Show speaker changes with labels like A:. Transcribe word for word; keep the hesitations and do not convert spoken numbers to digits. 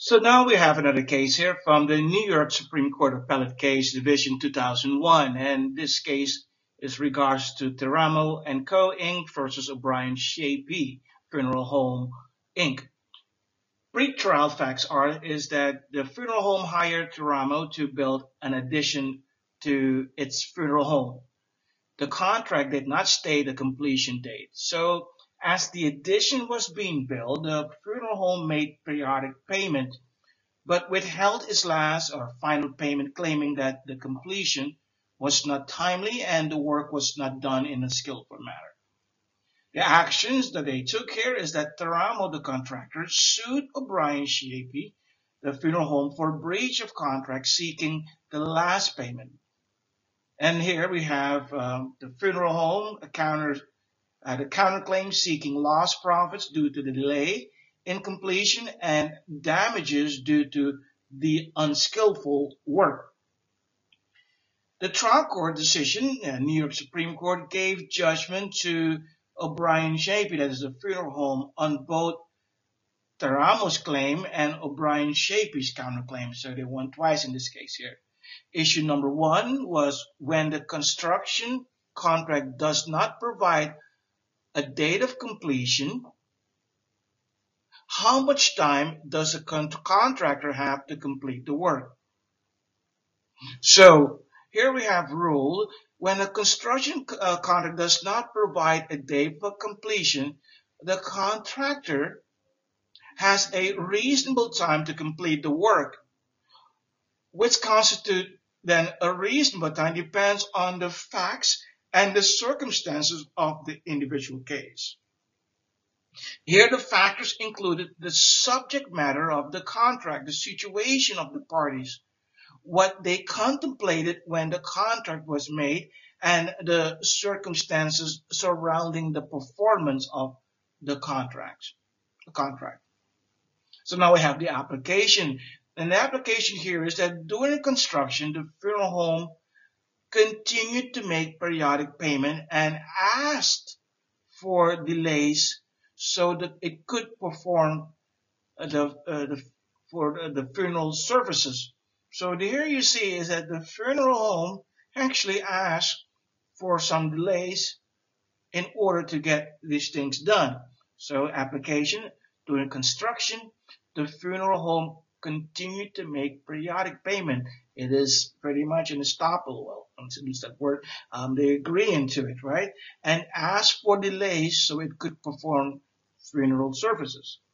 A: So now we have another case here from the New York Supreme Court Appellate Case Division two thousand one, and this case is regards to Teramo and Co. Incorporated versus O'Brien Shapey Funeral Home Incorporated. Pre-trial facts are is that the funeral home hired Teramo to build an addition to its funeral home. The contract did not state a completion date, so as the addition was being built, the funeral home made periodic payment but withheld its last or final payment, claiming that the completion was not timely and the work was not done in a skillful manner. The actions that they took here is that Teramo, the contractor, sued O'Brien Shapey, the funeral home, for breach of contract, seeking the last payment. And here we have um, the funeral home, a counter, uh, the counterclaim seeking lost profits due to the delay in completion and damages due to the unskillful work. The trial court decision, uh, New York Supreme Court, gave judgment to O'Brien Shapey, that is the funeral home, on both Teramo's claim and O'Brien Shapey's counterclaim. So they won twice in this case here. Issue number one was when the construction contract does not provide a date of completion, how much time does a con- contractor have to complete the work? So here we have rule when a construction uh, contract does not provide a date for completion, the contractor has a reasonable time to complete the work, which constitute then a reasonable time depends on the facts and the circumstances of the individual case. Here the factors included the subject matter of the contract, the situation of the parties, what they contemplated when the contract was made, and the circumstances surrounding the performance of the contract. The contract. So now we have the application. And the application here is that during construction, the funeral home continued to make periodic payment and asked for delays so that it could perform the, uh, the for the funeral services. So here you see is that the funeral home actually asked for some delays in order to get these things done. So application during construction, the funeral home continued to make periodic payment. It is pretty much an estoppel. Well, I'm to use that word. Um, they agree into it, right? And asked for delays so it could perform funeral services.